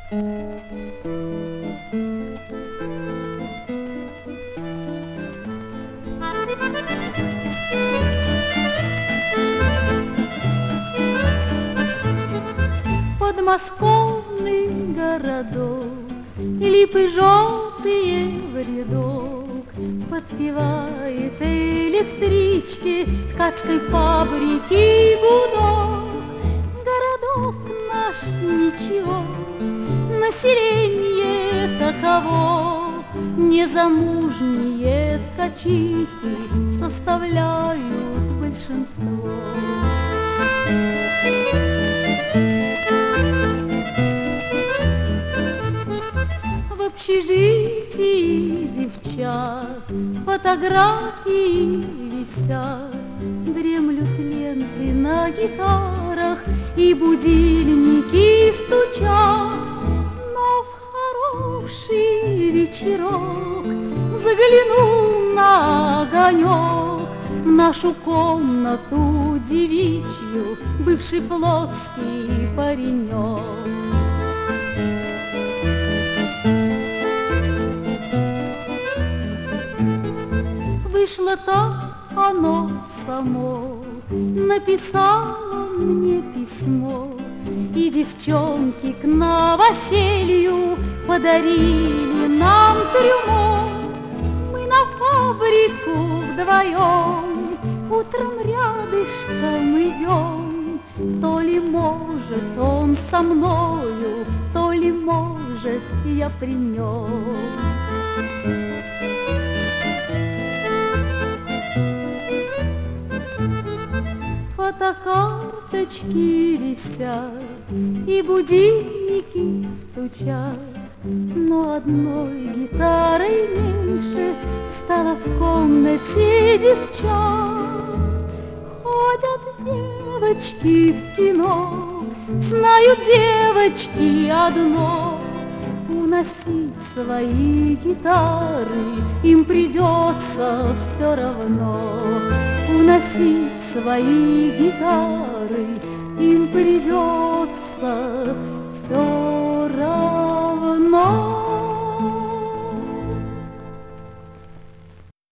Подмосковный городок, липы желтые в рядок, подпевает электрички ткацкой фабрики гудок. Городок наш ничего, население таково, незамужние ткачихи составляют большинство. В общежитии девчат фотографии висят, дремлют ленты на гитарах и будильники стучат. Но в хороший вечерок заглянул на огонек в нашу комнату девичью бывший флотский паренек. Вышло так оно само, написало мне письмо, и девчонки к новоселью подарили нам трюмо. Мы на фабрику вдвоем утром рядышком идем. То ли может он со мною, то ли может я при нем. Фотокарточки висят и будильники стучат, но одной гитарой меньше стало в комнате девчат. Ходят девочки в кино, знают девочки одно: уносить свои гитары им придется все равно. Уносить свои гитары им придется